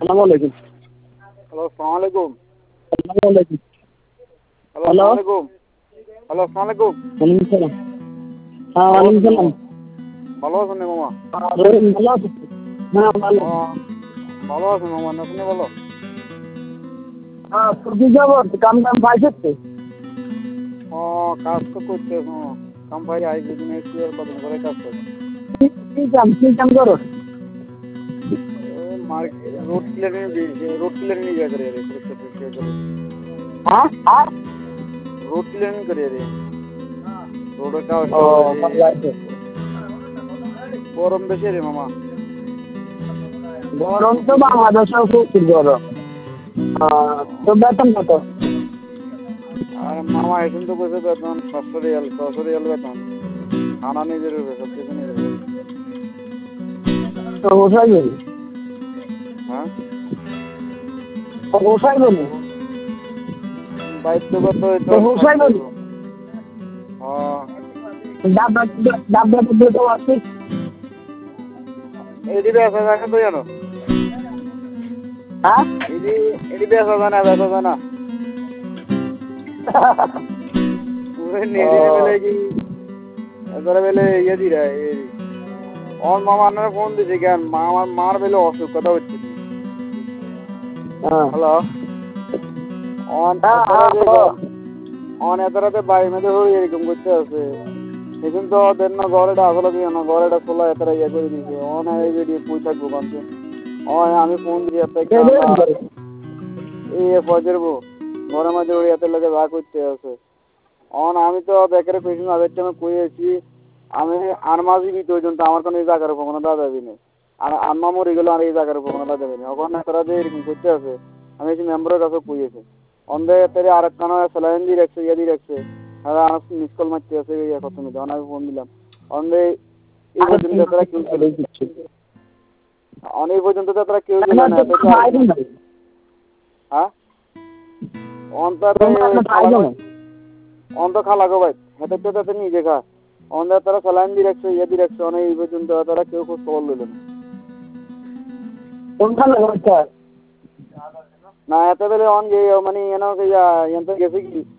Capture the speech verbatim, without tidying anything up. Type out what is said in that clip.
আসসালামু আলাইকুম। হ্যালো আসসালামু আলাইকুম। আসসালামু আলাইকুম। হ্যালো আসসালামু আলাইকুম। হ্যালো আসসালামু আলাইকুম। ওয়ালাইকুম সালাম। হ্যাঁ ওয়ালাইকুম সালাম। ভালো আছেন রে মামা? ভালো আছি। হ্যাঁ ভালো। আহ, ভালো আছেন মামা, না শুনে ভালো? হ্যাঁ কি খবর? কাম টাম পাইছিস তো? ও কাজ তো করতে কাম ভাই আই দুদিন একটু আর কদিন করে কাজ করে। কি- কি কাম কি কাম করো? Market road clearing road clearing ইয়ে করে রে করে হ্যাঁ হ্যাঁ রোড ক্লিয়ারিং করে রে রোডের কাজ ও ভালো আছে। গরম বেশি রে মামা। গরম তো বাংলাদেশেও খুব গরম। আহ, তো বেতন কত? আর মামা এখন তো বসে বেতন ছশো রিয়াল ছশো রিয়াল বেতন, খানা নিজের উপরে সব কিছু নিজের উপরে। তো কোথায় গেলি? হ্যাঁ তো কোথায় গেলি? দায়িত্বগত তো কোথায় গেলি? হ্যাঁ ডাব্বা ডাব্বা দিয়ে তো আসছিস। এটি বেসা জানা তো জানো, হ্যাঁ এটি এটি বেসা জানা বেসা জানা পুরো নেড়ে বেলে কি এবারে বেলে ইয়ে দি রে ওর মামা আপনারা ফোন দিছে কেন মা আমার মার বেলে অসুখ কথা হচ্ছে। হ্যাঁ হ্যালো অন অন এত রাতে বাড়ি মেয়েদের হয়ে এরকম করতে আছে এখন তো ওদের না ঘরেটা আসলে দিয়ে না ঘরেটা খোলা এতটা ইয়ে করে দিয়েছে অন এই ভিডিও পুই থাকবো কানছে অন আমি ফোন দিয়ে এই ফজর বো ঘরের মাঝে ওই এত লোকে যা করতে আছে অন আমি তো বেকারে কইছি না আগের টাইমে কইয়েছি আমি আর মাসই দিতে পর্যন্ত আমার কোনো এই জায়গার উপর কোনো দাদা যাবি না আর আম্মা মরে গেলো আর এই জায়গার উপর কোনো দাদা যাবি না ওখানে এতটা যে এরকম করতে আছে আমি এই মেম্বারের কাছে কইয়েছি অন্ধে তেরে আর একখানা স্যালাইন দিয়ে রাখছে ইয়ে দিয়ে রাখছে আর আমার মিস কল মারতে আছে এই কত মিনিট আমি ফোন দিলাম অন্ধে এই পর্যন্ত তারা কেউ অনেক পর্যন্ত তো তারা কেউ দিল না হ্যাঁ অন্তর অন্ত খালা গো ভাই হেঁটে তো তাতে নিজে খা অন্ধ তারা স্যালাইন দিয়ে রাখছে ইয়ে দিয়ে রাখছে অনেক এই পর্যন্ত তারা কেউ খোঁজ খবর লইল না না এত বেলে অন গে মানে এন গেছে কি